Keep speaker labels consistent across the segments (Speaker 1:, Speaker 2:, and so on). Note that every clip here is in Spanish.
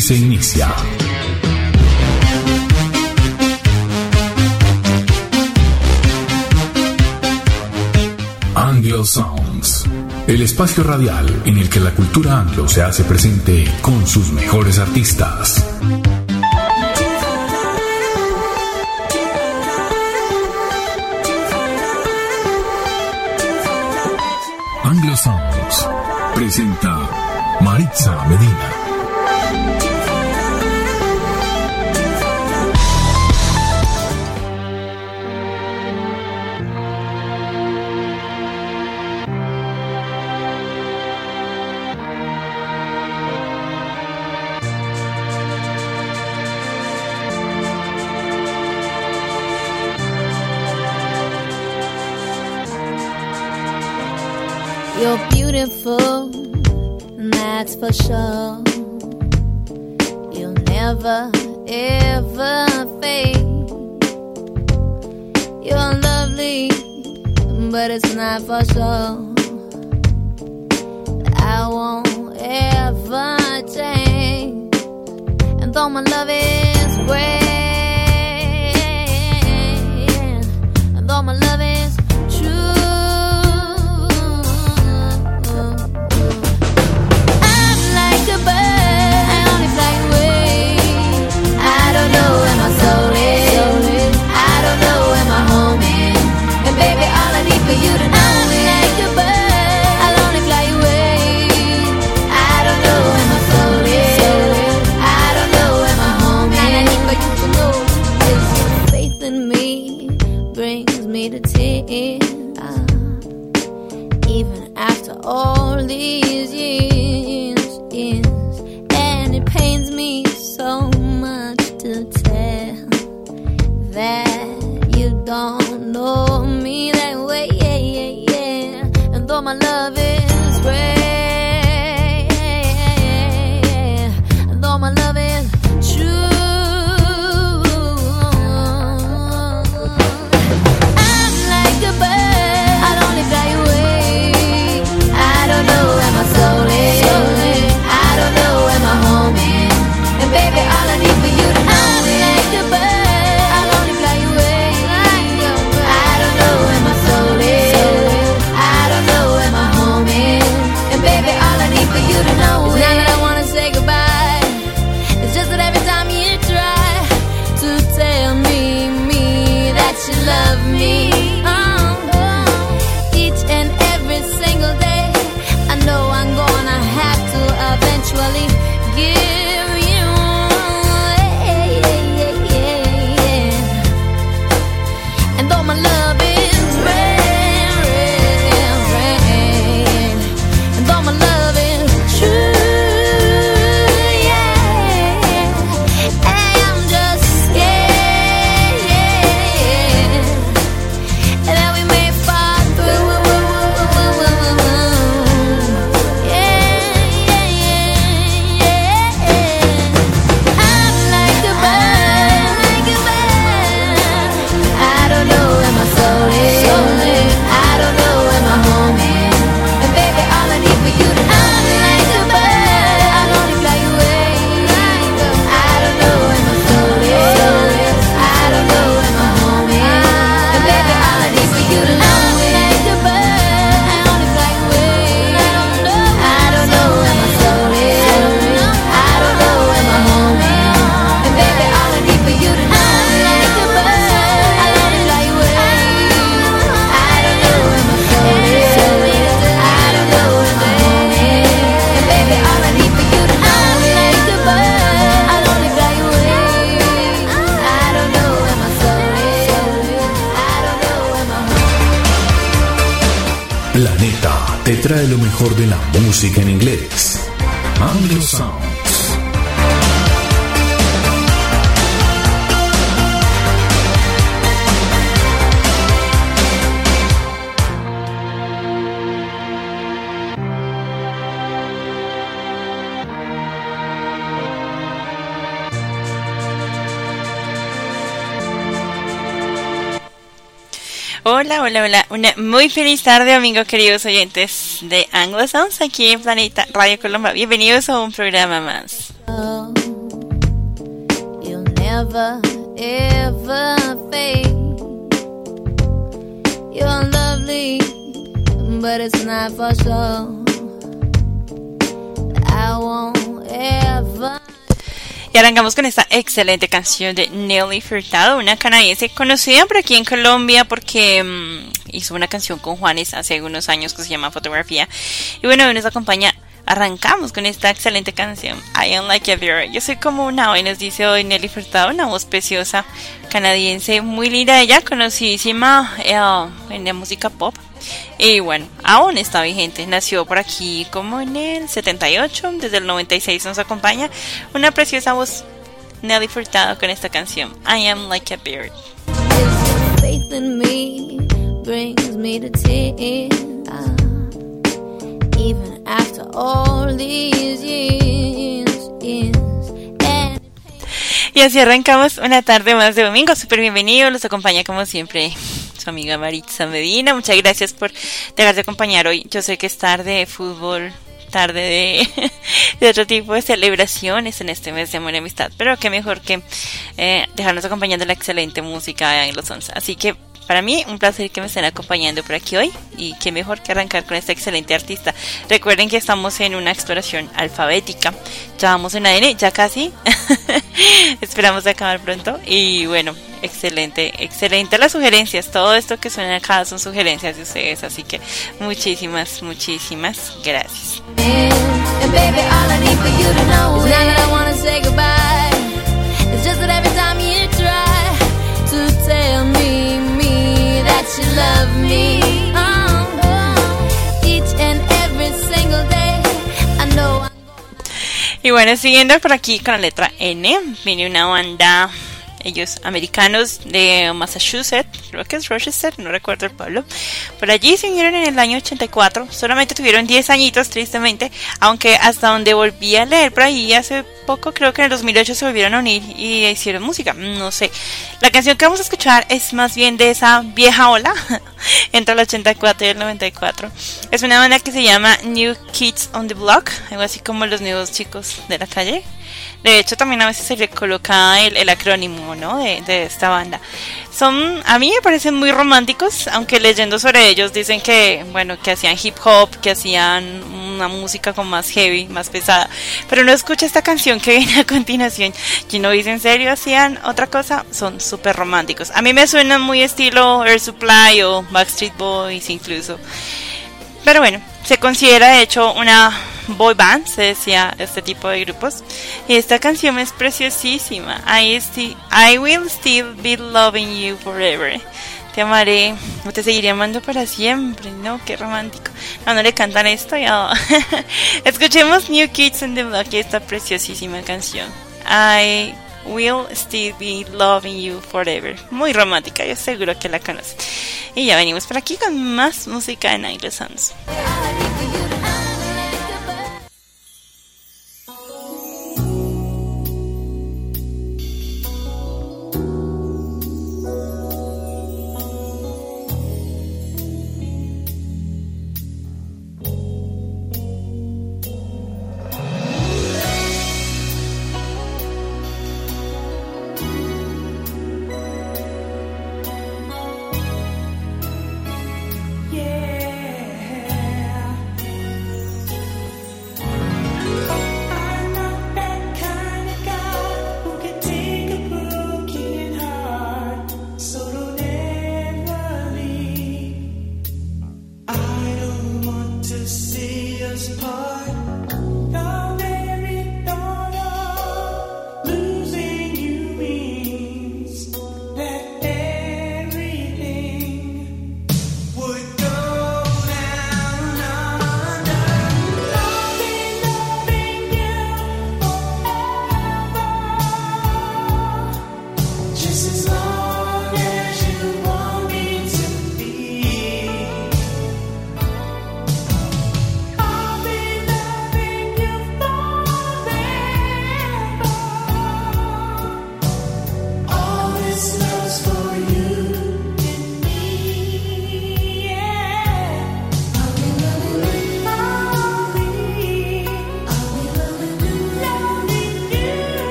Speaker 1: Aquí se inicia Anglo Sounds, el espacio radial en el que la cultura anglo se hace presente con sus mejores artistas. Anglo Sounds presenta Maritza Medina.
Speaker 2: You're beautiful, and that's for sure. You'll never, ever fade. You're lovely, but it's not for sure. I won't ever change. And though my love is great, and though my love is true, a bird, I only fly away. I don't know where my soul is. I don't know where my home is. And baby, all I need for you to know is like a bird, I'll only fly away. I don't know where my soul is. I don't know where my home is. And I need for you to know is faith in me brings me to tears. Even after all these years, and it pains me so much to tell that you don't know me that way, and though my love is great, and though my love is true, I'm like a bird, I'll only fly away. I don't know where my soul is. I don't know where my home is. And baby, all I need for you to know is like a bird, I'll only fly away. I don't know where my soul is. I don't know where my home is. And baby, all I need for you to know is not that I wanna say goodbye. It's just that every time you try to tell me that you love me, each and every single day, I know I'm gonna have to eventually give you, and though my love is rare, and though my love is true, I'm just scared that we may fall through.
Speaker 1: Planeta te trae lo mejor de la música en inglés. Anglo Sounds.
Speaker 3: Hola, hola, hola. Una muy feliz tarde, amigos queridos oyentes de Anglo Sounds aquí en Planeta Radio Colombia. Bienvenidos a un programa más.
Speaker 2: never ever fade. You're lovely, but it's not for sure. I won't ever.
Speaker 3: Y arrancamos con esta excelente canción de Nelly Furtado, una canadiense conocida por aquí en Colombia porque hizo una canción con Juanes hace unos años que se llama Fotografía. Y bueno, hoy nos acompaña. Arrancamos con esta excelente canción, I Am Like a Bird. Yo soy como una ave, nos dice hoy Nelly Furtado, una voz preciosa canadiense, muy linda ella, conocidísima en la música pop. Y bueno, aún está vigente, nació por aquí como en el 78, desde el 96 nos acompaña una preciosa voz, Nelly Furtado, con esta canción, I Am Like a Bird.
Speaker 2: Faith in me brings me to tears. Even after all these years.
Speaker 3: Y así arrancamos una tarde más de domingo. Súper bienvenido, los acompaña como siempre su amiga Maritza Medina. Muchas gracias por dejarse acompañar hoy. Yo sé que es tarde de fútbol, tarde de otro tipo de celebraciones en este mes de amor y amistad, pero qué mejor que dejarnos acompañando la excelente música de los 11. Así que para mí, un placer que me estén acompañando por aquí hoy y qué mejor que arrancar con esta excelente artista. Recuerden que estamos en una exploración alfabética. Ya vamos en ADN, ya casi. Esperamos acabar pronto. Y bueno, excelente las sugerencias. Todo esto que suena acá son sugerencias de ustedes. Así que muchísimas gracias.
Speaker 2: You love me, each and every single day. I know.
Speaker 3: Y bueno, siguiendo por aquí con la letra N, viene una banda, ellos americanos de Massachusetts, creo que es Rochester, no recuerdo el pueblo. Por allí se unieron en el año 84, solamente tuvieron 10 añitos tristemente, aunque hasta donde volví a leer por ahí hace poco, creo que en el 2008 se volvieron a unir y hicieron música, no sé. La canción que vamos a escuchar es más bien de esa vieja ola, entre el 84 y el 94. Es una banda que se llama New Kids on the Block, algo así como los nuevos chicos de la calle. De hecho, también a veces se le coloca el acrónimo, ¿no? de esta banda. A mí me parecen muy románticos, aunque leyendo sobre ellos dicen que, bueno, que hacían hip hop, que hacían una música con más heavy, más pesada. Pero no escucha esta canción que viene a continuación. Y no dice, ¿en serio hacían otra cosa? Son súper románticos. A mí me suenan muy estilo Air Supply o Backstreet Boys incluso. Pero bueno, se considera de hecho una boy band, se decía este tipo de grupos. Y esta canción es preciosísima. I will still be loving you forever. Te amaré, o te seguiré amando para siempre, ¿no? Qué romántico. No le cantan esto ya. Escuchemos New Kids on the Block y esta preciosísima canción. I will still be loving you forever. Muy romántica, yo seguro que la conocen. Y ya venimos por aquí con más música de Nightly Sons.
Speaker 4: Yeah.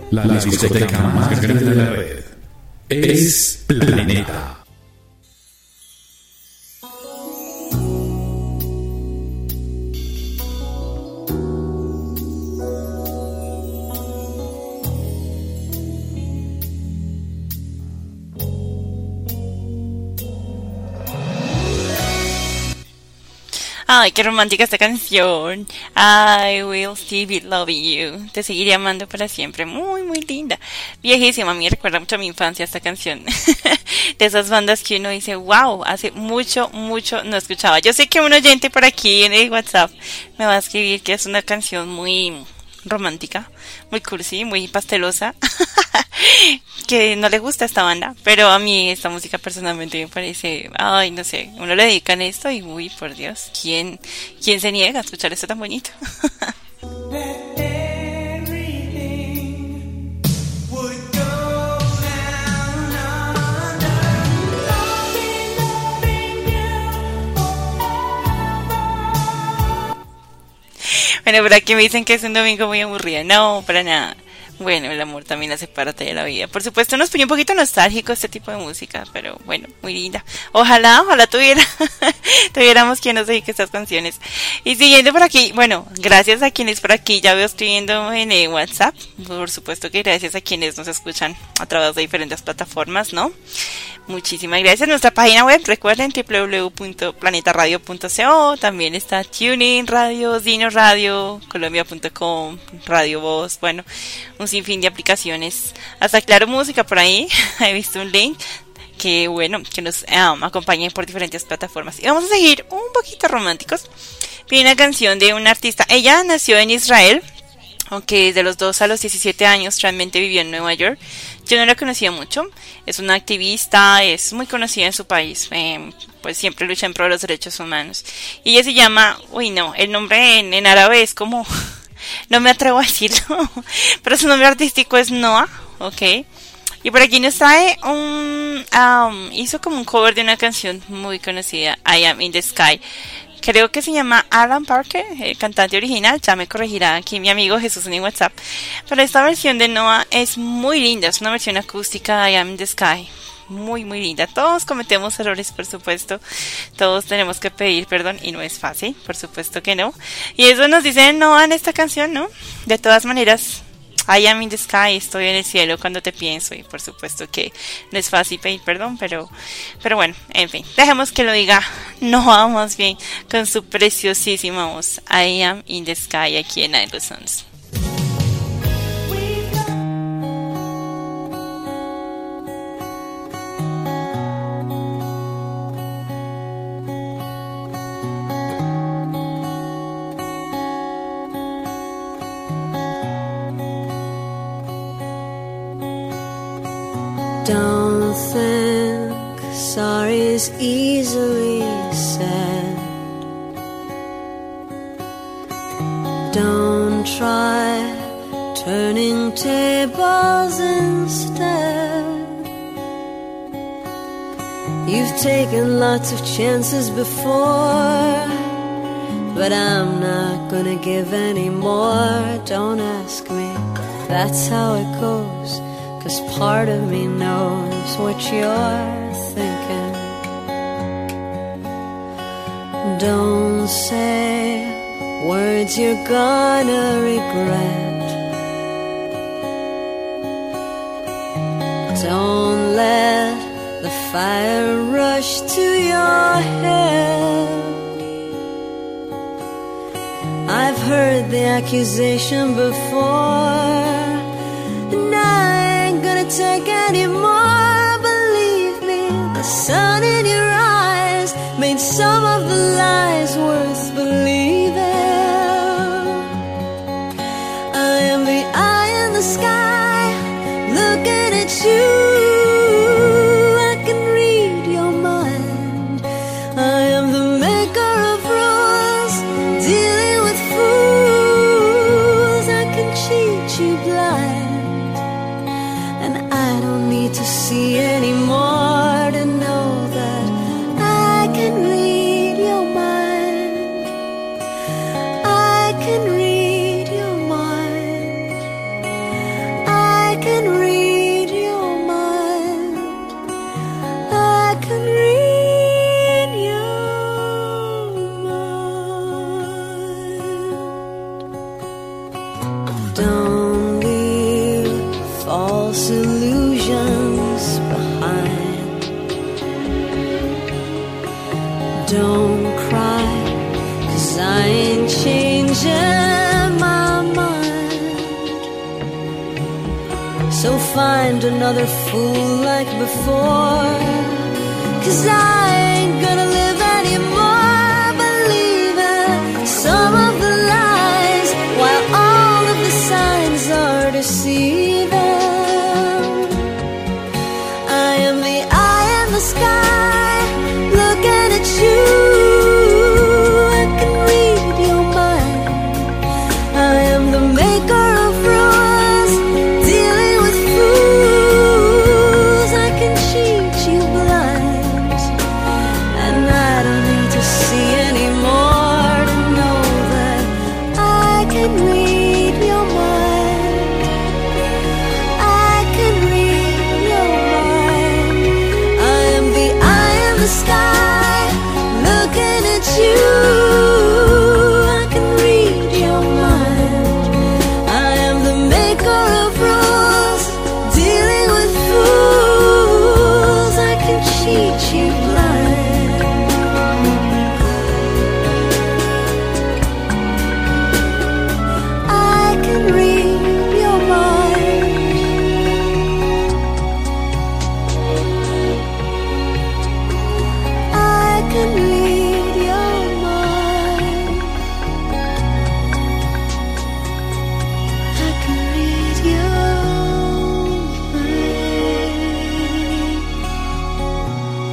Speaker 1: La discoteca más grande de la red es Planeta.
Speaker 3: Ay, qué romántica esta canción. I will still be loving you. Te seguiré amando para siempre. Muy, muy linda. Viejísima. A mí me recuerda mucho a mi infancia esta canción. De esas bandas que uno dice, wow, hace mucho, mucho no escuchaba. Yo sé que un oyente por aquí en el WhatsApp me va a escribir que es una canción muy romántica, muy cursi, muy pastelosa. Que no le gusta esta banda, pero a mí esta música personalmente me parece, ay, no sé, uno le dedican esto y uy, por Dios, ¿quién se niega a escuchar esto tan bonito? Bueno, por aquí me dicen que es un domingo muy aburrido. No, para nada. Bueno, el amor también hace parte de la vida. Por supuesto, nos pone un poquito nostálgico este tipo de música, pero bueno, muy linda. Ojalá tuviéramos quien nos dedique estas canciones. Y siguiendo por aquí, bueno, gracias a quienes por aquí ya veo escribiendo en el WhatsApp. Por supuesto que gracias a quienes nos escuchan a través de diferentes plataformas, ¿no? Muchísimas gracias. Nuestra página web, recuerden, www.planetaradio.co. También está TuneIn Radio, Dino Radio, Colombia.com, Radio Voz, bueno, un sinfín de aplicaciones. Hasta Claro Música por ahí. He visto un link que, bueno, que nos acompañen por diferentes plataformas. Y vamos a seguir un poquito románticos. Viene una canción de una artista. Ella nació en Israel, aunque desde los 2 a los 17 años realmente vivió en Nueva York. Yo no la conocía mucho. Es una activista, es muy conocida en su país. Pues siempre lucha en pro de los derechos humanos. Y ella se llama, el nombre en árabe es como, no me atrevo a decirlo, pero su nombre artístico es Noah, ¿ok? Y por aquí nos trae hizo como un cover de una canción muy conocida, I Am in the Sky. Creo que se llama Alan Parker, el cantante original. Ya me corregirá aquí mi amigo Jesús en WhatsApp. Pero esta versión de Noah es muy linda. Es una versión acústica, I Am in the Sky. Muy, muy linda. Todos cometemos errores, por supuesto. Todos tenemos que pedir perdón y no es fácil, por supuesto que no. Y eso nos dice Noah en esta canción, ¿no? De todas maneras, I am in the sky, estoy en el cielo cuando te pienso. Y por supuesto que no es fácil pedir perdón, pero bueno, en fin, dejemos que lo diga Noah más bien con su preciosísima voz. I am in the sky aquí en Idle Sons.
Speaker 4: Don't think sorry is easily said. Don't try turning tables instead. You've taken lots of chances before, but I'm not gonna give any more. Don't ask me, that's how it goes. 'Cause part of me knows what you're thinking. Don't say words you're gonna regret. Don't let the fire rush to your head. I've heard the accusation before, and I ain't gonna take any more. Believe me, the sun in your eyes made some of the lies worth believing. I am the eye in the sky, looking at you. I can read your mind. I am the maker of rules, dealing with fools. I can cheat you blind, and I don't need to see anymore to know that I can read your mind. false illusions behind. Don't cry, 'cause I ain't changing my mind. So find another fool like before, 'cause I ain't gonna live anymore believing some of the lies, while all of the signs are deceiving. I am the eye in the sky, looking at you. I can read your mind. I am the maker of rules, dealing with fools. I can cheat you blind, and I don't need to see anymore to know that I can read your mind. I can read your mind. I am the eye in the sky, looking at you. I can read your mind. I am the maker of rules, dealing with fools. I can cheat you blind. I can read your mind. I can read your mind. I can read your mind.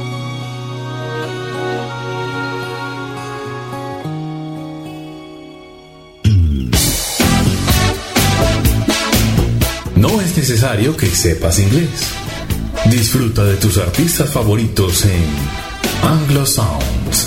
Speaker 1: No es necesario que sepas inglés. Disfruta de tus artistas favoritos en Anglo Sounds.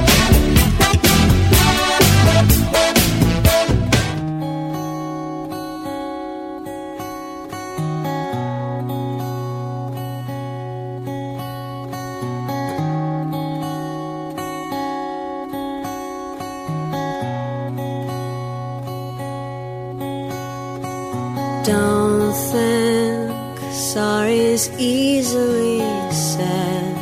Speaker 4: Don't think sorry is easily said.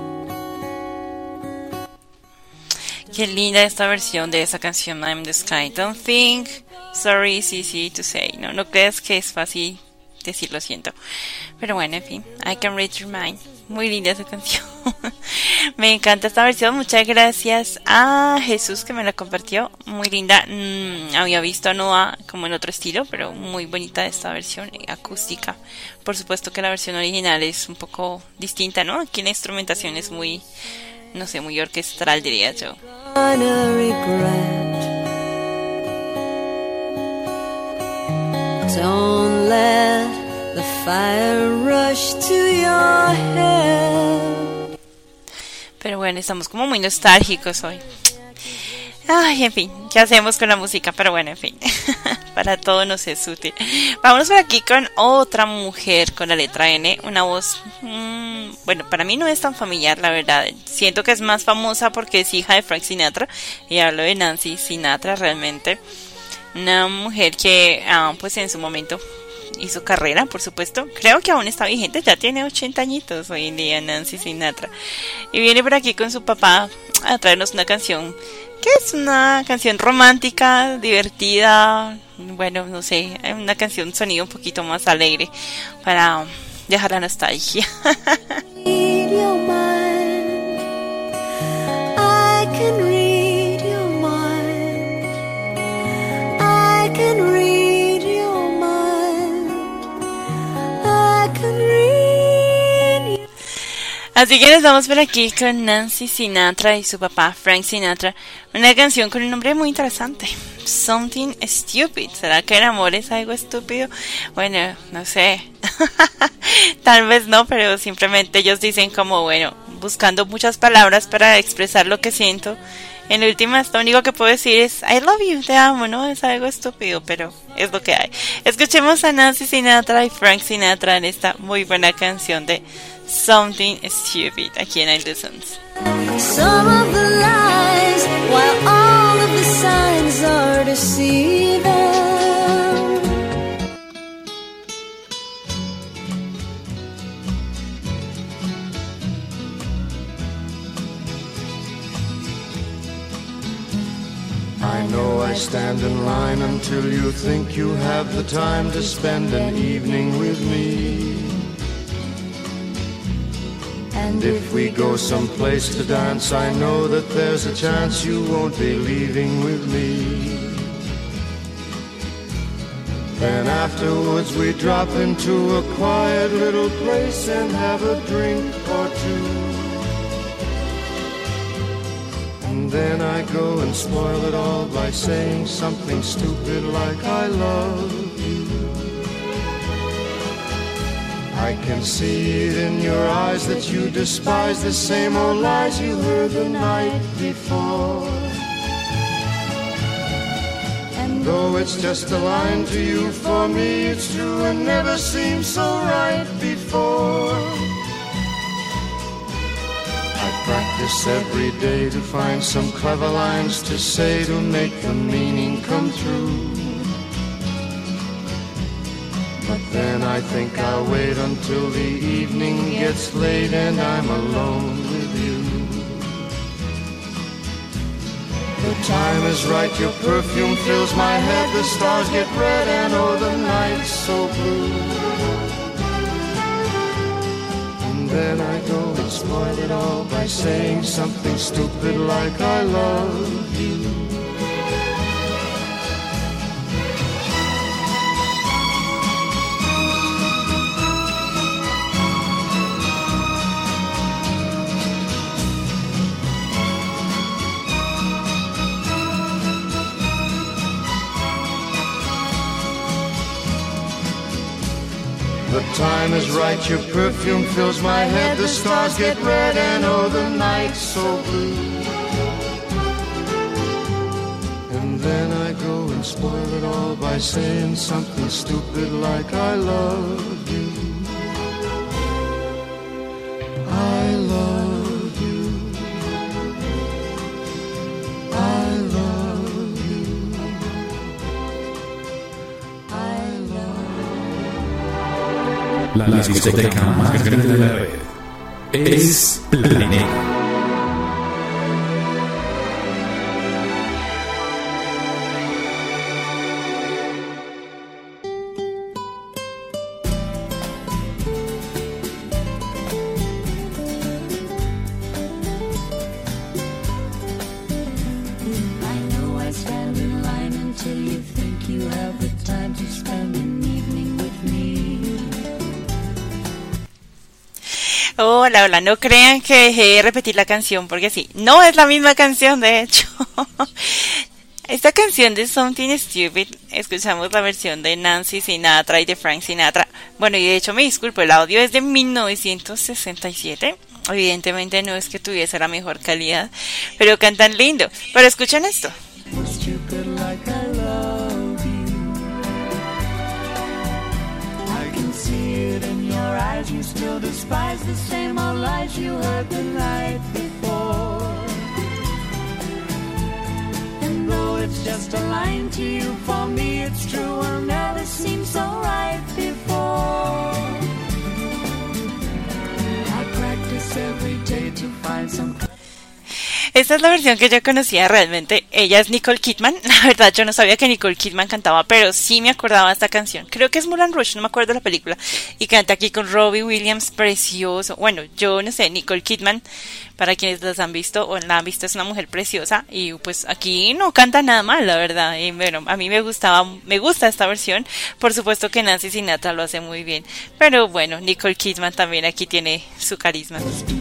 Speaker 3: Qué linda esta versión de esa canción I'm the Sky. Don't think sorry is easy to say. No creas que es fácil decir lo siento. Pero bueno, en fin, I can read your mind. Muy linda esa canción. Me encanta esta versión. Muchas gracias a Jesús que me la compartió. Muy linda. Había visto a Noah como en otro estilo, pero muy bonita esta versión acústica. Por supuesto que la versión original es un poco distinta, ¿no? Aquí la instrumentación es muy, no sé, muy orquestral, diría yo.
Speaker 4: Gonna regret. Don't let the fire rush to your head.
Speaker 3: Pero bueno, estamos como muy nostálgicos hoy. Ay, en fin, ¿qué hacemos con la música? Pero bueno, en fin, para todo nos es útil. Vámonos por aquí con otra mujer con la letra N, una voz, bueno, para mí no es tan familiar, la verdad. Siento que es más famosa porque es hija de Frank Sinatra, y hablo de Nancy Sinatra realmente. Una mujer que, pues en su momento hizo carrera, por supuesto. Creo que aún está vigente, ya tiene 80 añitos hoy en día Nancy Sinatra. Y viene por aquí con su papá a traernos una canción que es una canción romántica, divertida, bueno, no sé, una canción, sonido un poquito más alegre para dejar la nostalgia.
Speaker 4: Read your mind. I can read your mind. I can read your mind. I can read your...
Speaker 3: Así que nos vamos por aquí con Nancy Sinatra y su papá Frank Sinatra. Una canción con un nombre muy interesante, Something Stupid. ¿Será que el amor es algo estúpido? Bueno, no sé. Tal vez no, pero simplemente ellos dicen como, bueno, buscando muchas palabras para expresar lo que siento. En últimas, lo único que puedo decir es I love you, te amo, ¿no? Es algo estúpido, pero es lo que hay. Escuchemos a Nancy Sinatra y Frank Sinatra en esta muy buena canción de Something Stupid, aquí en The Sons.
Speaker 4: Some of the lies, while all of the signs are deceiving.
Speaker 5: stand in line until you think you have the time to spend an evening with me. And if we go someplace to dance, I know that there's a chance you won't be leaving with me. Then afterwards we drop into a quiet little place and have a drink or two. And then I go and spoil it all by saying something stupid like I love you. I can see it in your eyes that you despise the same old lies you heard the night before. And though it's just a line to you, for me it's true and never seemed so right before. I practice every day to find some clever lines to say to make the meaning come through. But then I think I'll wait until the evening gets late and I'm alone with you. The time is right, your perfume fills my head, the stars get red and oh the night's so blue. And then I go and spoil it all by saying something stupid like I love you. The time is right, your perfume fills my head, the stars get red and oh the night's so blue. And then I go and spoil it all by saying something stupid like I love you. I love you. I love you. I love you.
Speaker 1: La discoteca más grande de la red es Planeta.
Speaker 3: Hola, hola, no crean que dejé de repetir la canción, porque sí, no es la misma canción, de hecho. Esta canción de Something Stupid, escuchamos la versión de Nancy Sinatra y de Frank Sinatra. Bueno, y de hecho me disculpo, el audio es de 1967. Evidentemente no es que tuviese la mejor calidad, pero cantan lindo. Pero escuchen esto. You still despise the same old lies you heard the night before. And though it's just a line to you, for me it's true and never seemed so right before. I practice every day to find some. Esta es la versión que yo conocía realmente. Ella es Nicole Kidman. La verdad yo no sabía que Nicole Kidman cantaba, pero sí me acordaba de esta canción. Creo que es Moulin Rouge, no me acuerdo de la película. Y canta aquí con Robbie Williams, precioso. Bueno, yo no sé, Nicole Kidman, para quienes las han visto o la han visto, es una mujer preciosa. Y pues aquí no canta nada mal, la verdad. Y bueno, a mí me gusta esta versión. Por supuesto que Nancy Sinatra lo hace muy bien. Pero bueno, Nicole Kidman también aquí tiene su carisma.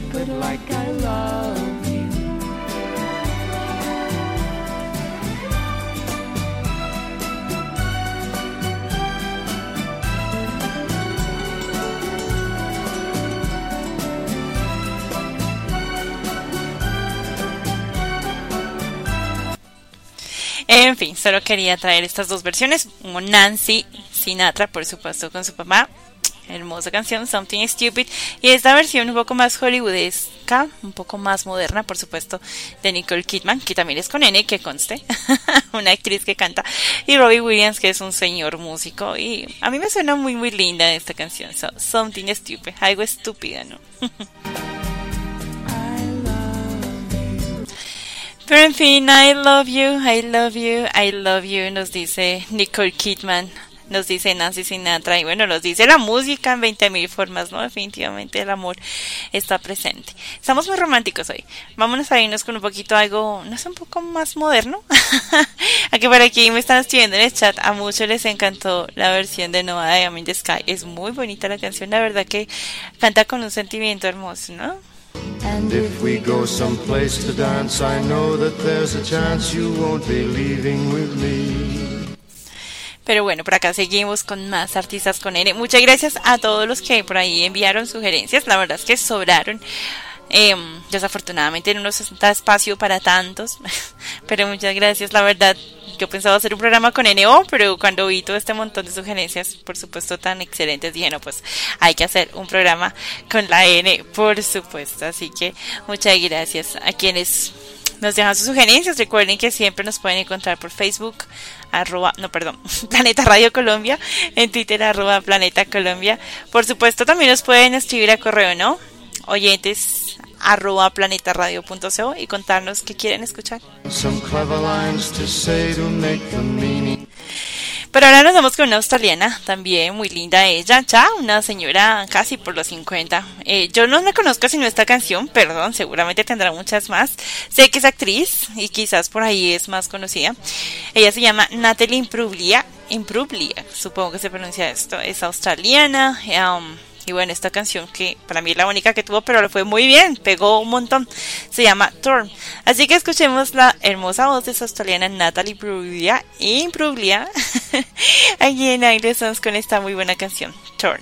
Speaker 3: En fin, solo quería traer estas dos versiones. Nancy Sinatra, por supuesto, con su papá. Hermosa canción, Something Stupid. Y esta versión un poco más hollywoodesca, un poco más moderna, por supuesto, de Nicole Kidman, que también es con N, que conste. Una actriz que canta. Y Robbie Williams, que es un señor músico. Y a mí me suena muy, muy linda esta canción. Something Stupid. Algo estúpida, ¿no? Pero en fin, I love you, I love you, I love you, nos dice Nicole Kidman, nos dice Nancy Sinatra, y bueno, nos dice la música en 20.000 formas, ¿no? Definitivamente el amor está presente. Estamos muy románticos hoy. Vámonos a irnos con un poquito algo, no sé, un poco más moderno. Aquí por aquí me están escribiendo en el chat, a muchos les encantó la versión de Nova de I'm in the Sky. Es muy bonita la canción, la verdad que canta con un sentimiento hermoso, ¿no?
Speaker 5: And if we go someplace to dance, I know that there's a chance you won't be leaving with me.
Speaker 3: Pero bueno, por acá seguimos con más artistas con N. Muchas gracias a todos los que por ahí enviaron sugerencias. La verdad es que sobraron. Desafortunadamente no nos da espacio para tantos. Pero muchas gracias, la verdad. Yo pensaba hacer un programa con NO, pero cuando vi todo este montón de sugerencias, por supuesto tan excelentes, dije, no, pues hay que hacer un programa con la N, por supuesto. Así que muchas gracias a quienes nos dejan sus sugerencias. Recuerden que siempre nos pueden encontrar por Facebook, Planeta Radio Colombia, en Twitter, @Planeta Colombia. Por supuesto, también nos pueden escribir a correo, ¿no? Oyentes @planetaradio.co y contarnos qué quieren escuchar. Pero ahora nos vamos con una australiana, también muy linda ella, ya una señora casi por los 50. Yo no la conozco sino esta canción, perdón, seguramente tendrá muchas más. Sé que es actriz y quizás por ahí es más conocida. Ella se llama Natalie Imbruglia, supongo que se pronuncia esto, es australiana. Y bueno, esta canción que para mí es la única que tuvo, pero le fue muy bien, pegó un montón, se llama Torn. Así que escuchemos la hermosa voz de esa australiana Natalie Imbruglia aquí en Aire Sons con esta muy buena canción, Torn.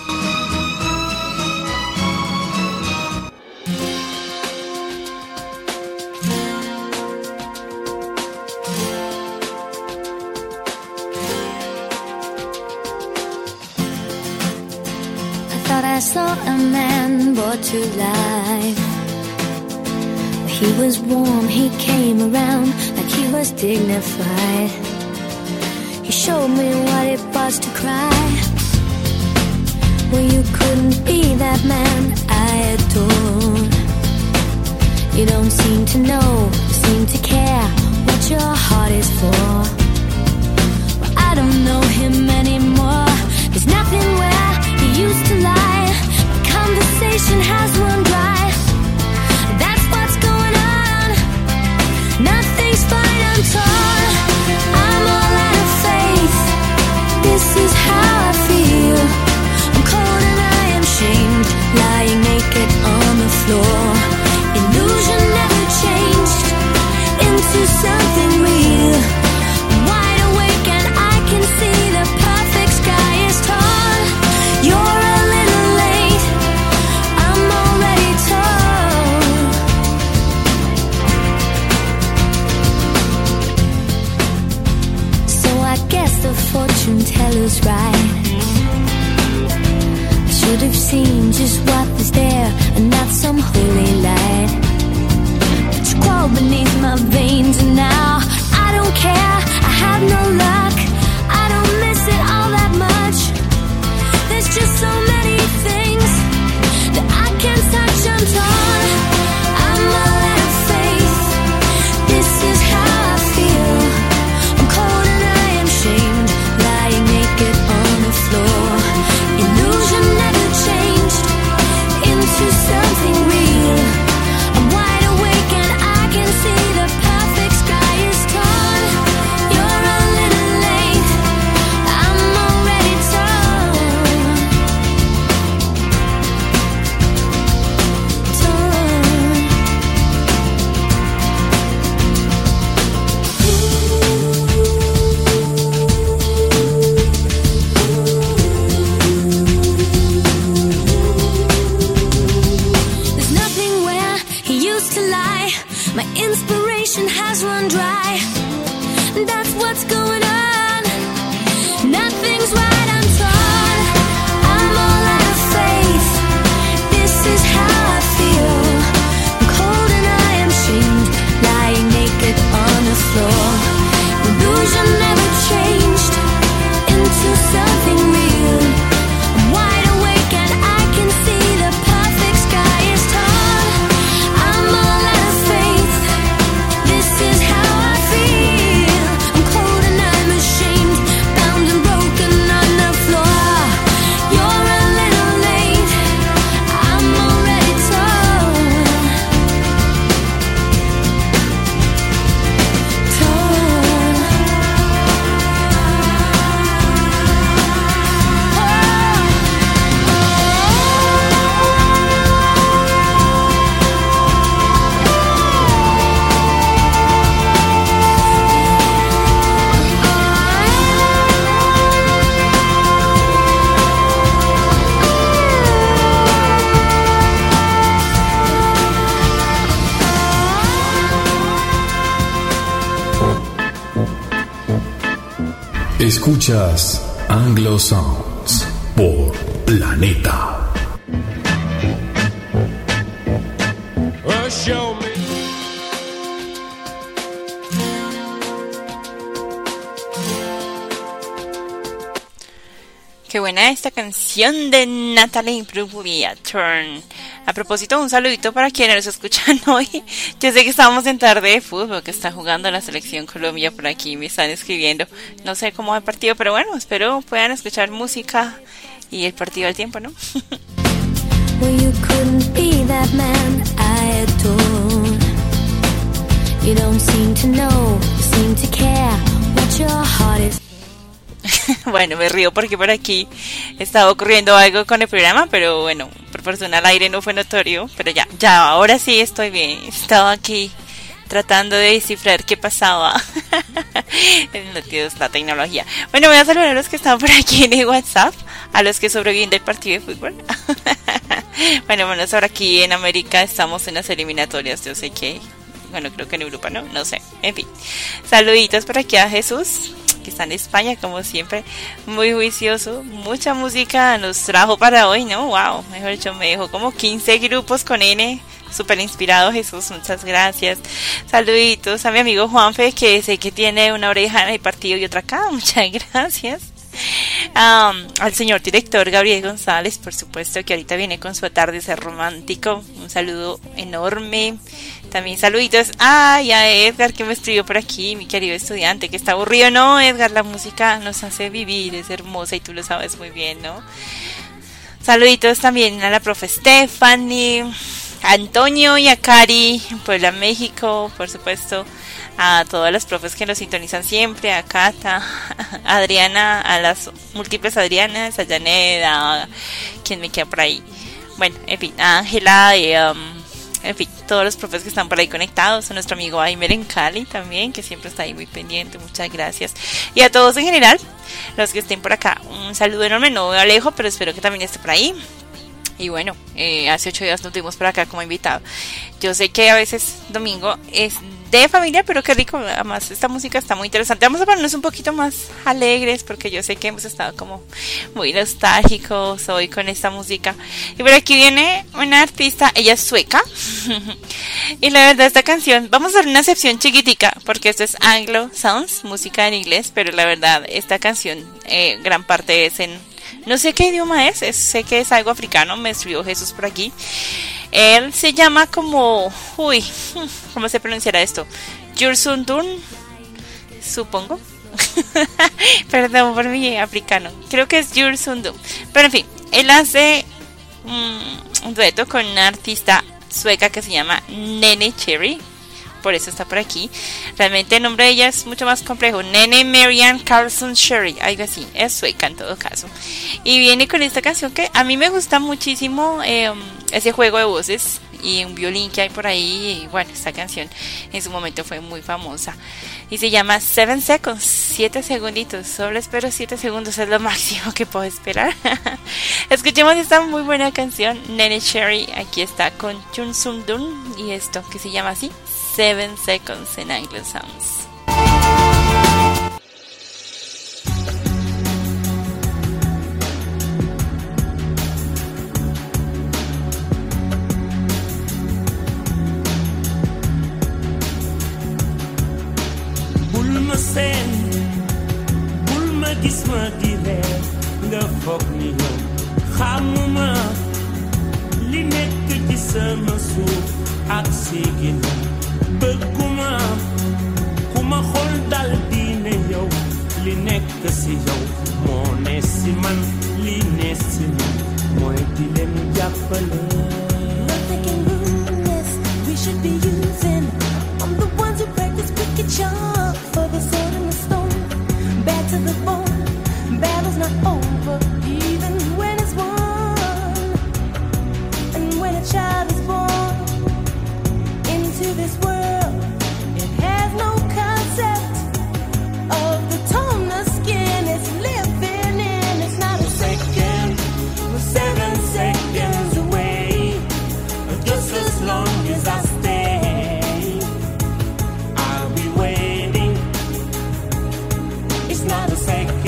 Speaker 2: I saw a man brought to life. He was warm, he came around like he was dignified. He showed me what it was to cry. Well, you couldn't be that man I adored. You don't seem to know, seem to care what your heart is for. Well, I don't know him anymore. There's nothing where he used to lie. My conversation has run dry. That's what's going on. Nothing's fine, I'm torn. I'm all out of faith. This is how I feel. I'm cold and I am shamed, lying naked on the floor. Illusion never changed into something real. I'm wide awake and I can see the perfect sky is torn. You're a little late, I'm already torn. So I guess the fortune teller's right. I should have seen just what was there and not some holy light. But you crawl beneath my veins and now I don't care, I have no luck. I don't miss it all that much. There's just so many things that I can't touch, I'm torn. I'm all out of faith. This is how I feel. I'm cold and I am shamed, lying naked on the floor. Illusion never changed into something real.
Speaker 1: Escuchas Anglo Sounds por Planeta.
Speaker 5: Show me.
Speaker 3: Qué buena esta canción de Natalie Imbruglia, Turn. A propósito, un saludito para quienes nos escuchan hoy. Yo sé que estamos en tarde de fútbol, que está jugando la selección Colombia por aquí, me están escribiendo. No sé cómo va el partido, pero bueno, espero puedan escuchar música y el partido al tiempo, ¿no?
Speaker 4: Well, you couldn't be that man I adore. You don't seem to know, seem to care what your heart is.
Speaker 3: Bueno, me río porque por aquí estaba ocurriendo algo con el programa, pero bueno, por fortuna al aire no fue notorio, pero ya, ahora sí estoy bien. Estaba aquí tratando de descifrar qué pasaba. Es la tecnología. Bueno, voy a saludar a los que están por aquí en el WhatsApp, a los que sobreviven del partido de fútbol. Bueno, ahora aquí en América estamos en las eliminatorias, yo sé que, bueno, creo que en Europa no sé, en fin. Saluditos por aquí a Jesús, que está en España, como siempre, muy juicioso, mucha música nos trajo para hoy, ¿no? Wow, mejor dicho, me dejó como 15 grupos con N, súper inspirado Jesús, muchas gracias. Saluditos a mi amigo Juanfe, que sé que tiene una oreja en el partido y otra acá, muchas gracias. Al señor director Gabriel González, por supuesto, que ahorita viene con su atardecer romántico, un saludo enorme. También saluditos y a Edgar, que me escribió por aquí, mi querido estudiante, que está aburrido. No, Edgar, la música nos hace vivir, es hermosa y tú lo sabes muy bien, ¿no? Saluditos también a la profe Stephanie, a Antonio y a Cari en Puebla, México, por supuesto, a todas las profes que nos sintonizan siempre, a Cata, a Adriana, a las múltiples Adrianas, a Janet, a quien me queda por ahí. Bueno, en fin, a Ángela, en fin, todos los profes que están por ahí conectados, a nuestro amigo Aimer en Cali también, que siempre está ahí muy pendiente, muchas gracias. Y a todos en general, los que estén por acá, un saludo enorme, no veo a Alejo, pero espero que también esté por ahí. Y bueno, hace 8 días nos tuvimos por acá como invitado. Yo sé que a veces domingo es de familia, pero qué rico, además esta música está muy interesante. Vamos a ponernos un poquito más alegres, porque yo sé que hemos estado como muy nostálgicos hoy con esta música. Y por aquí viene una artista, ella es sueca. Y la verdad, esta canción, vamos a hacer una excepción chiquitica, porque esto es Anglo Sounds, música en inglés, pero la verdad, esta canción, gran parte es en, no sé qué idioma es, sé que es algo africano, me escribió Jesús por aquí. Él se llama como, ¿cómo se pronunciará esto? Yursundun, supongo. Perdón por mi africano. Creo que es Yursundun. Pero en fin, él hace un dueto con una artista sueca que se llama Nene Cherry. Por eso está por aquí. Realmente el nombre de ella es mucho más complejo. Nene Marianne Carlson Cherry, algo así. Es sueca en todo caso. Y viene con esta canción que a mí me gusta muchísimo, ese juego de voces y un violín que hay por ahí. Y bueno, esta canción en su momento fue muy famosa. Y se llama 7 Seconds, 7 segunditos. Solo espero 7 segundos, es lo máximo que puedo esperar. Escuchemos esta muy buena canción, Nene Cherry. Aquí está con Chun Sung Dun y esto que se llama así, 7 Seconds en Anglo Sounds.
Speaker 6: Bul ma gis ma di reer nga foog ni yow xamuma li nekk ci sama suuf ak sigina bëgguma ku ma xool dal di ne yow li nekk si yow moo ne si man li ne si man mooy di leen jàppale.
Speaker 7: Nothing can ruin this, we should be using. I'm the ones who practice wicked charm for the sword and the stone. Back to the bone, battle's not over, even when it's won. And when a child is born into this world, it has no concept of the tone the skin is living in. It's not a second, we're 7 seconds away.
Speaker 6: Just as long as I stay, I'll be waiting. It's not a second.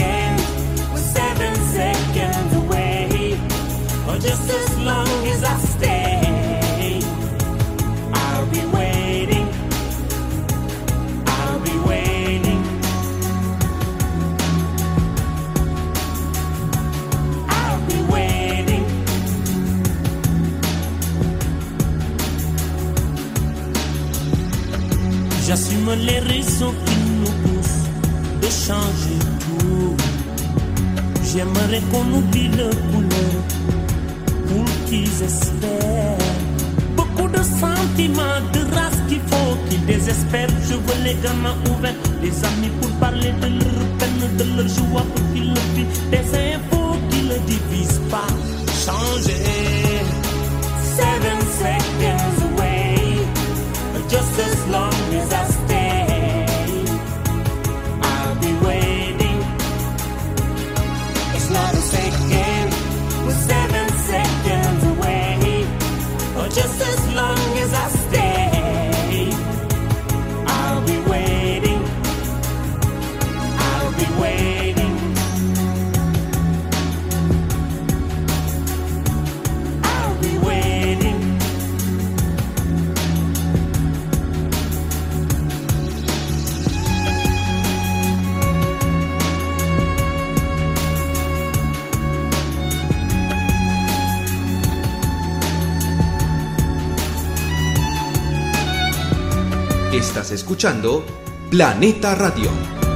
Speaker 6: Sommes les raisons qui nous poussent de changer tout. J'aimerais qu'on oublie le couleur pour qu'ils espèrent. Beaucoup de sentiments, de race qu'il faut qu'ils désespèrent. Je veux les gamins ouverts, les amis pour parler de leur peine, de leur joie pour qu'ils le vivent. Des infos qui ne divisent pas. Changer. 7 seconds away, just as long as I stay, I'll be waiting. It's not a second, we're 7 seconds away, or just as long as I stay, I'll be waiting, I'll be waiting.
Speaker 8: Estás escuchando Planeta Radio.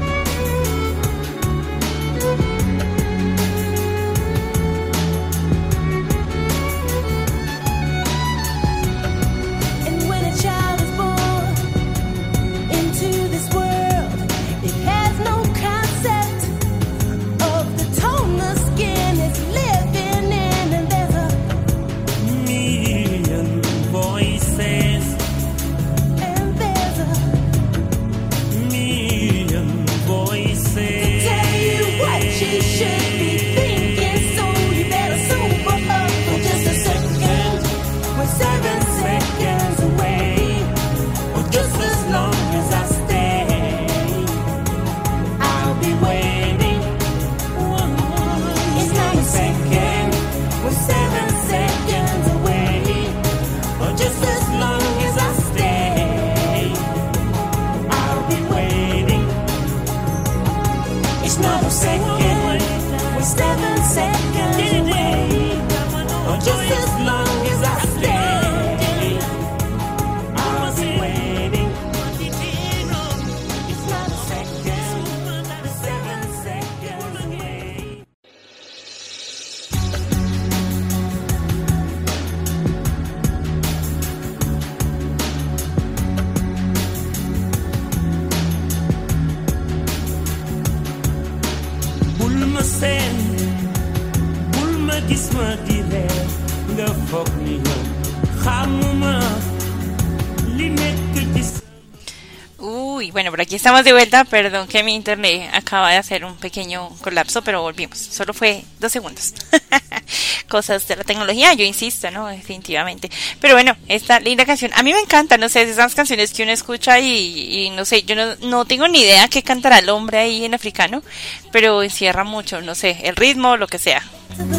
Speaker 3: Uy, bueno, por aquí estamos de vuelta. Perdón que mi internet acaba de hacer un pequeño colapso, pero volvimos. Solo fue 2 segundos. Cosas de la tecnología, yo insisto, ¿no? Definitivamente. Pero bueno, esta linda canción, a mí me encanta, no sé, esas canciones que uno escucha y no sé, yo no tengo ni idea qué cantará el hombre ahí en africano, pero encierra mucho, no sé, el ritmo, lo que sea.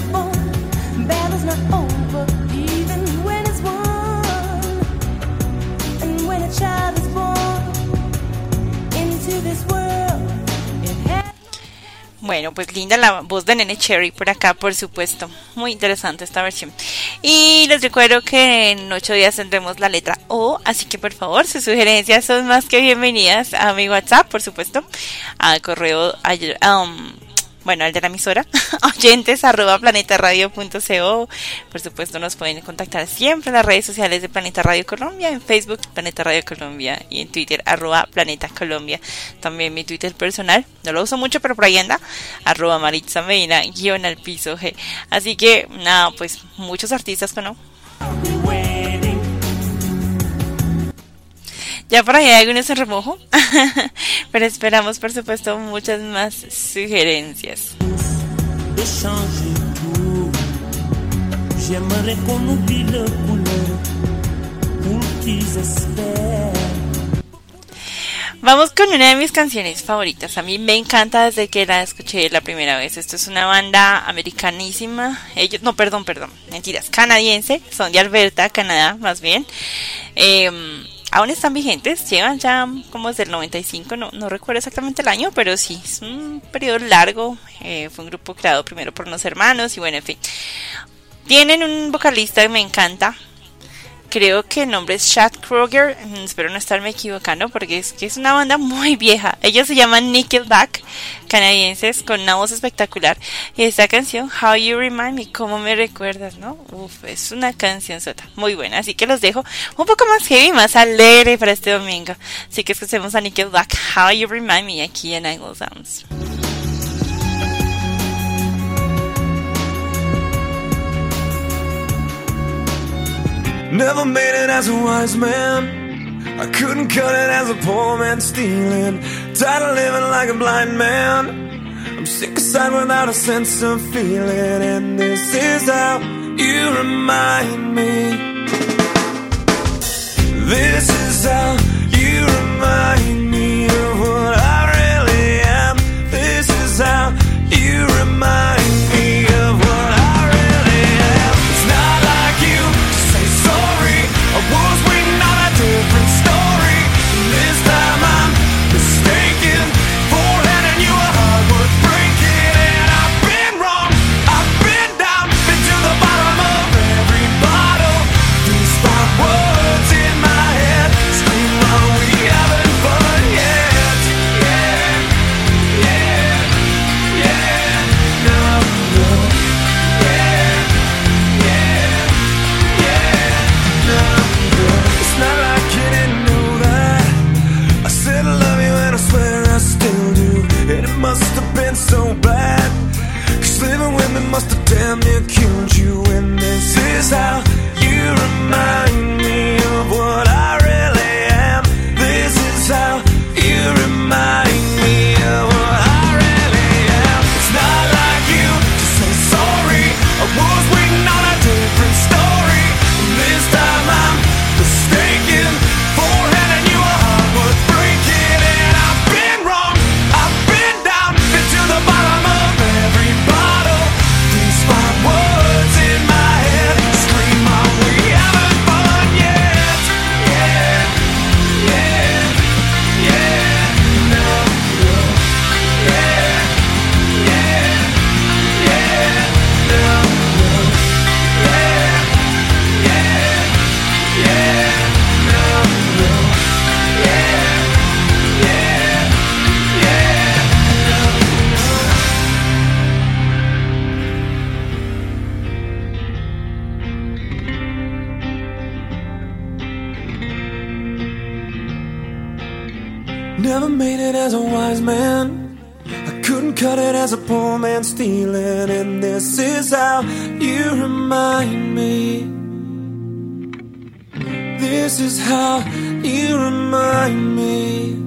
Speaker 3: Bueno, pues linda la voz de Nene Cherry por acá, por supuesto. Muy interesante esta versión. Y les recuerdo que en 8 días tendremos la letra O, así que por favor, sus sugerencias son más que bienvenidas a mi WhatsApp, por supuesto, al correo, bueno, al de la emisora, oyentes@planetaradio.co. Por supuesto, nos pueden contactar siempre en las redes sociales de Planeta Radio Colombia, en Facebook, Planeta Radio Colombia, y en Twitter, @Planeta Colombia. También mi Twitter personal, no lo uso mucho, pero por ahí anda, @Maritza Medina, _G. Así que, nada, pues, muchos artistas que no. Ya por ahí hay algunos en remojo, pero esperamos, por supuesto, muchas más sugerencias. Vamos con una de mis canciones favoritas. A mí me encanta desde que la escuché la primera vez. Esto es una banda americanísima. Ellos, no, perdón, mentiras, canadiense. Son de Alberta, Canadá, más bien. Aún están vigentes, llevan ya como desde el 95, no recuerdo exactamente el año, pero sí, es un periodo largo. Fue un grupo creado primero por unos hermanos y bueno, en fin. Tienen un vocalista que me encanta, creo que el nombre es Chad Kroeger, espero no estarme equivocando porque es que es una banda muy vieja. Ellos se llaman Nickelback, canadienses, con una voz espectacular. Y esta canción, How You Remind Me, ¿cómo me recuerdas, no? Uf, es una canción sota, muy buena, así que los dejo un poco más heavy, más alegre para este domingo. Así que escuchemos a Nickelback, How You Remind Me, aquí en Angle Sounds.
Speaker 9: Never made it as a wise man. I couldn't cut it as a poor man stealing. Tired of living like a blind man. I'm sick aside without a sense of feeling. And this is how you remind me. This is how you remind me of what I really am. This is how you remind me of what I really am. It's not like you to say sorry. I was waiting on a different story. This time I'm mistaken for handing you a heart worth breaking. And I've been wrong, I've been down, been to the bottom of every bottle. These five words in my head scream, are we having fun yet? Yeah, yeah, yeah, no, no. Yeah, yeah, yeah, no, no. It's not like you didn't know that I said I love you and I swear I still do. And it must have been so bad, 'cause living with me must have damn near killed you. And this is how you remind me of what I really am. This is how you remind me of what I really am. It's not like you to say sorry. I was waiting on a different story. This time I'm mistaken for handing you a heart worth breaking. And I've been wrong, I've been down, been to the bottom of every bottle. These five words in my head scream, are we having fun yet? Yeah, yeah, yeah, no, no. Yeah, yeah, yeah, no, no. Yeah, yeah, yeah, no, no. Yeah, yeah, yeah, no, no. Never made it as a wise man. I couldn't cut it as a poor man stealing. And this is how you remind me. This is how you remind me.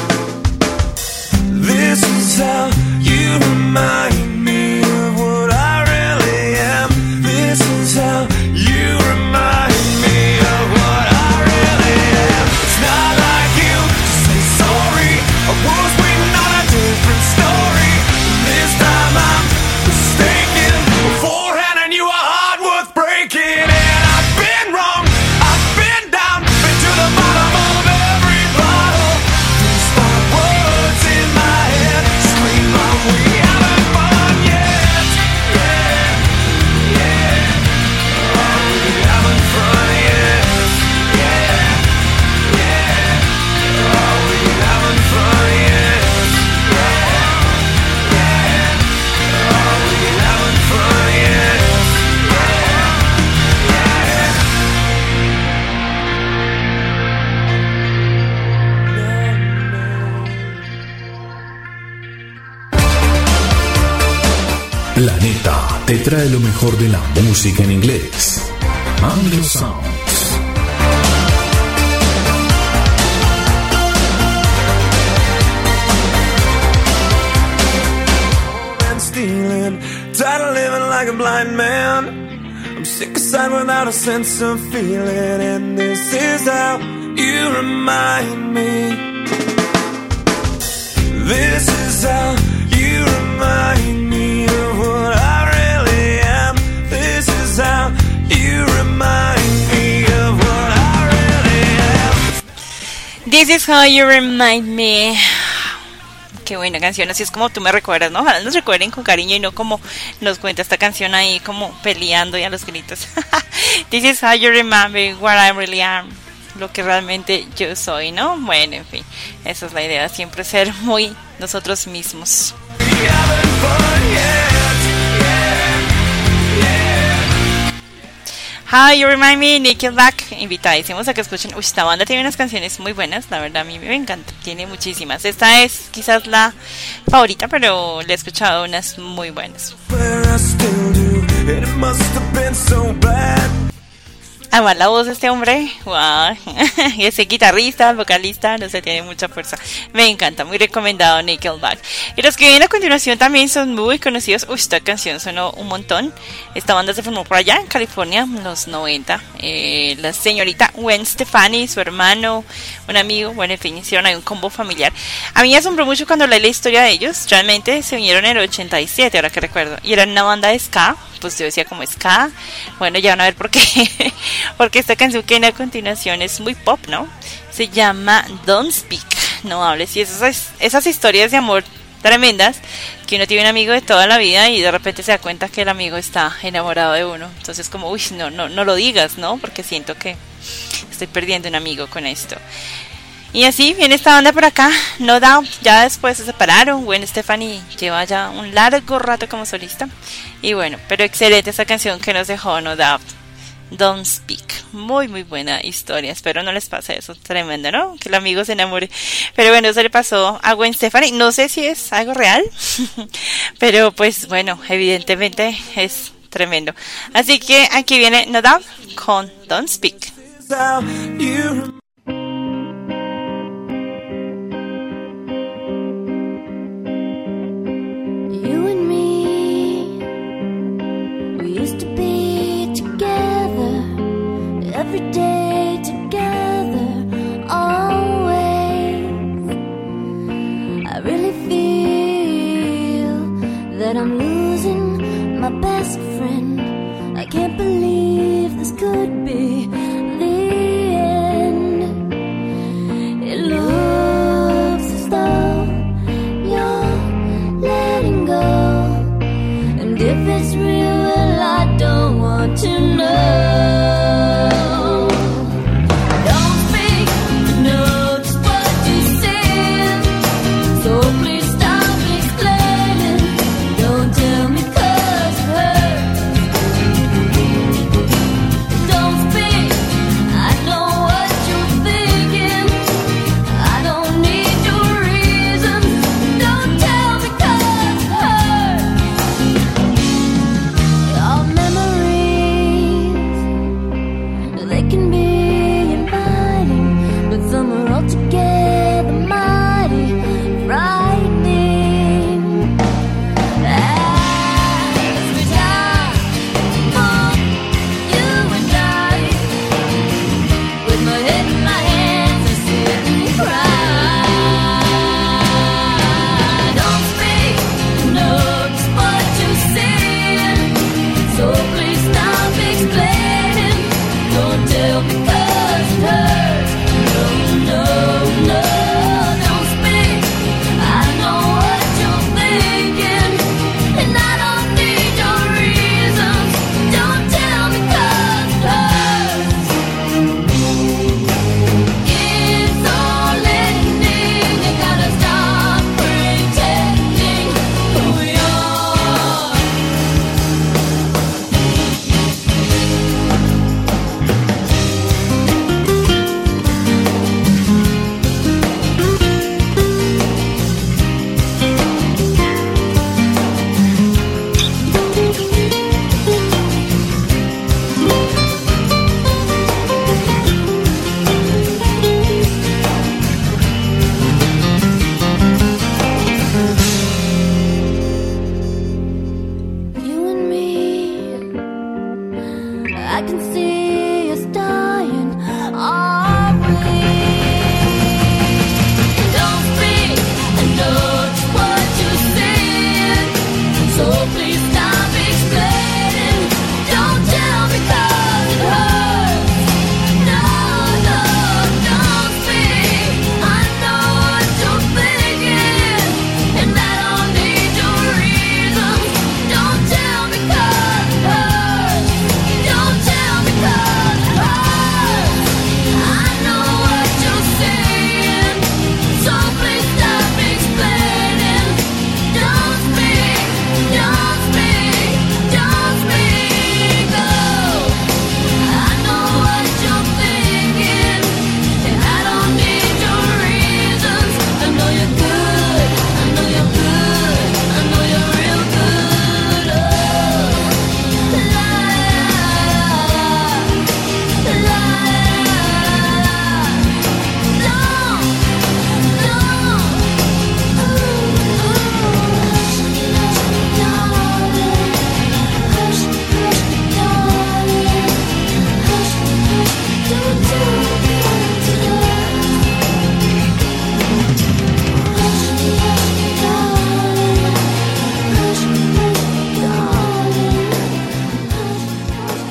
Speaker 9: This is how you remind me of what I really am. This is how you remind me of what I really am. It's not like you to say sorry. I was waiting on a different story. This time I'm mistaken for handing you a heart worth breaking. And I've been wrong, I've been down, been to the bottom of every bottle. These five words in my head scream, are we having fun yet? Yeah, yeah. Are we having fun yet? Yeah, yeah. Are we having fun yet? Yeah, yeah. Are we having fun yet?
Speaker 1: Planeta te trae lo mejor de la música en inglés. Angle Sounds.
Speaker 9: And stealing, tired of living like a blind man. I'm sick aside without a sense of feeling. And this is how you remind me. This is how you remind me of what I really am. This is how you remind me of what I really am.
Speaker 3: This is how you remind me. qué buena canción, así es como tú me recuerdas, ¿no? Ojalá nos recuerden con cariño y no como nos cuenta esta canción ahí como peleando y a los gritos. This is how you remember what I really am, lo que realmente yo soy, ¿no? Bueno, en fin, esa es la idea, siempre ser muy nosotros mismos. How You Remind Me, Nickelback, invitadísimos a que escuchen. Uy, esta banda tiene unas canciones muy buenas, la verdad a mí me encanta, tiene muchísimas. Esta es quizás la favorita, pero le he escuchado unas muy buenas. Además la voz de este hombre, wow, y ese guitarrista, vocalista, no sé, tiene mucha fuerza. Me encanta, muy recomendado Nickelback. Y los que vienen a continuación también son muy conocidos. Uy, esta canción sonó un montón. Esta banda se formó por allá en California, en los 90. La señorita Gwen Stefani, su hermano, un amigo, bueno, en fin, hicieron ahí un combo familiar. A mí me asombró mucho cuando leí la historia de ellos. Realmente se unieron en el 87, ahora que recuerdo. Y eran una banda de ska. Pues yo decía como ska. Bueno, ya van a ver por qué. Porque esta canción que viene a continuación es muy pop, ¿no? Se llama Don't Speak, no hables. Y esas historias de amor tremendas, que uno tiene un amigo de toda la vida y de repente se da cuenta que el amigo está enamorado de uno. Entonces como, uy, no lo digas, ¿no? Porque siento que estoy perdiendo un amigo con esto. Y así viene esta banda por acá, No Doubt. Ya después se separaron. Gwen Stefani lleva ya un largo rato como solista. Y bueno, pero excelente esta canción que nos dejó No Doubt, Don't Speak. Muy muy buena historia. Espero no les pase eso. Tremendo, ¿no? Que el amigo se enamore. Pero bueno, eso le pasó a Gwen Stefani. No sé si es algo real. Pero pues bueno, evidentemente es tremendo. Así que aquí viene No Doubt con Don't Speak.
Speaker 2: Every day together, always. I really feel that I'm losing my best friend. I can't believe this could be the end. It looks as though you're letting go, and if it's real, well, I don't want to know.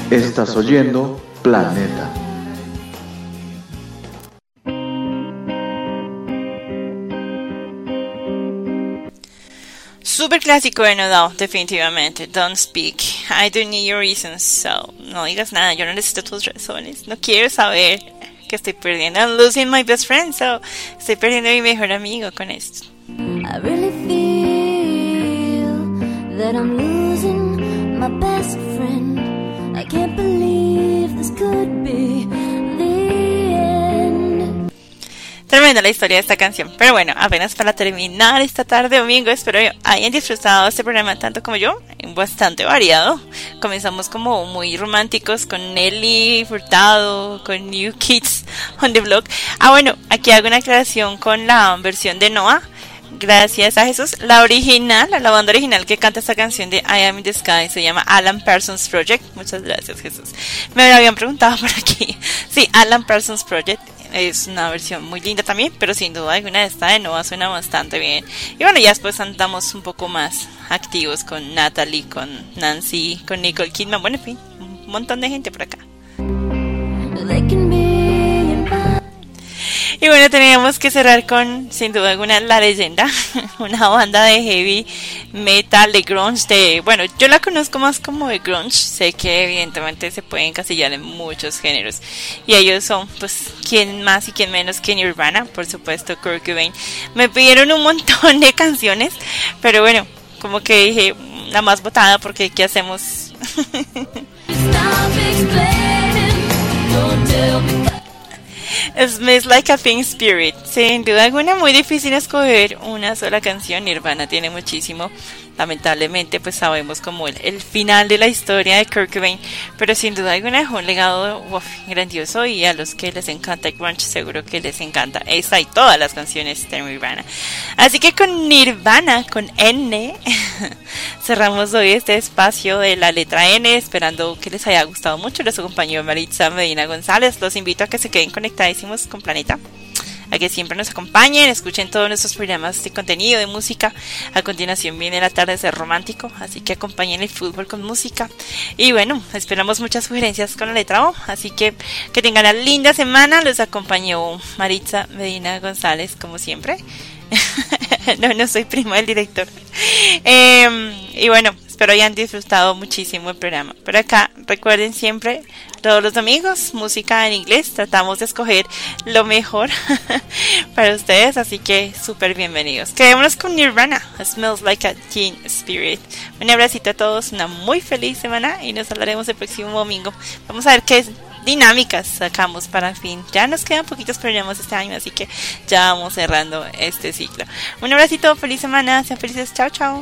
Speaker 10: Estás oyendo Planeta.
Speaker 3: Super clásico de No Doubt, definitivamente. Don't speak. I don't need your reasons. So, no digas nada. Yo no necesito tus razones. No quiero saber que estoy perdiendo. I'm losing my best friend. So, estoy perdiendo a mi mejor amigo con esto.
Speaker 4: I really feel that I'm losing my best friend. I can't believe this could be the end.
Speaker 3: Tremenda la historia de esta canción. Pero bueno, apenas para terminar esta tarde domingo, espero hayan disfrutado este programa tanto como yo, bastante variado. Comenzamos como muy románticos con Nelly Furtado, con New Kids on the Block. Bueno, aquí hago una aclaración con la versión de Noah. Gracias a Jesús. La original, la banda original que canta esta canción de I Am in the Sky se llama Alan Parsons Project. Muchas gracias, Jesús. Me lo habían preguntado por aquí. Sí, Alan Parsons Project. Es una versión muy linda también, pero sin duda alguna esta de Nova suena bastante bien. Y bueno, ya después andamos un poco más activos con Natalie, con Nancy, con Nicole Kidman. Bueno, en fin, un montón de gente por acá. Y bueno, teníamos que cerrar con, sin duda alguna, La Leyenda, una banda de heavy metal, de grunge, bueno, yo la conozco más como de grunge, sé que evidentemente se pueden encasillar en muchos géneros, y ellos son, pues, quién más y quién menos que Nirvana, por supuesto, Kurt Cobain. Me pidieron un montón de canciones, pero bueno, como que dije, la más votada, porque ¿qué hacemos? Smells Like a Teen Spirit. Sin duda alguna, muy difícil escoger una sola canción. Nirvana tiene muchísimo. Lamentablemente, pues sabemos como el final de la historia de Kurt Cobain, pero sin duda alguna dejó un legado grandioso, y a los que les encanta grunge seguro que les encanta esta y todas las canciones de Nirvana. Así que con Nirvana, con N, cerramos hoy este espacio de la letra N, esperando que les haya gustado mucho. Los acompañó Maritza Medina González. Los invito a que se queden conectadísimos con Planeta, a que siempre nos acompañen, escuchen todos nuestros programas de contenido, de música. A continuación viene el atardecer romántico, así que acompañen el fútbol con música. Y bueno, esperamos muchas sugerencias con la letra O, así que tengan una linda semana. Los acompañó Maritza Medina González, como siempre. No soy prima del director. Y bueno, espero hayan disfrutado muchísimo el programa. Por acá, recuerden siempre, todos los domingos, música en inglés. Tratamos de escoger lo mejor para ustedes, así que súper bienvenidos. Quedémonos con Nirvana, Smells Like a Teen Spirit. Un abracito a todos, una muy feliz semana, y nos hablaremos el próximo domingo. Vamos a ver qué dinámicas sacamos para el fin. Ya nos quedan poquitos programas este año, así que ya vamos cerrando este ciclo. Un abracito, feliz semana, sean felices, chao, chao.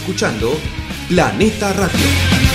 Speaker 8: escuchando Planeta Radio.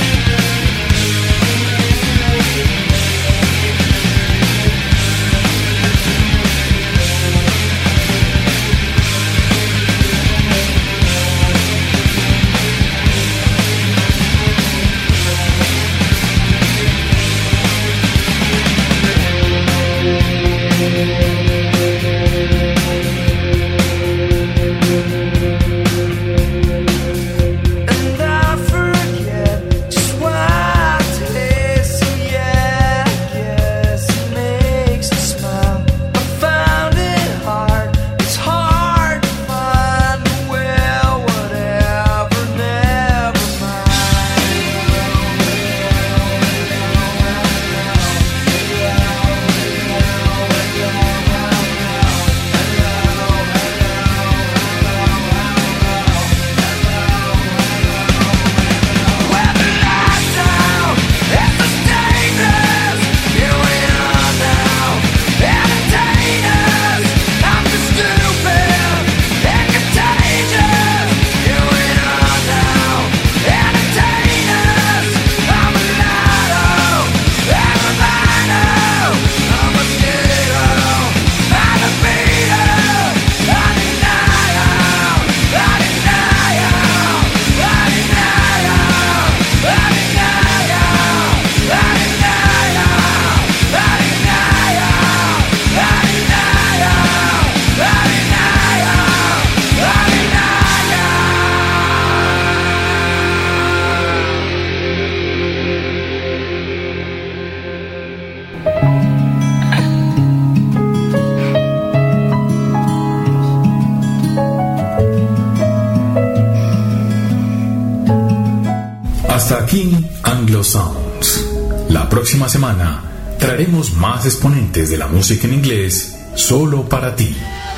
Speaker 1: Hasta aquí Anglo Sounds. La próxima semana traeremos más exponentes de la música en inglés solo para ti.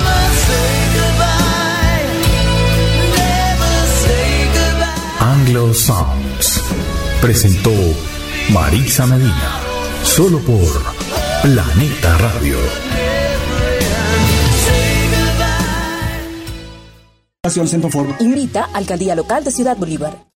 Speaker 1: Anglo Sounds presentó Marisa Medina, solo por Planeta Radio.
Speaker 11: Invita Alcaldía Local de Ciudad Bolívar.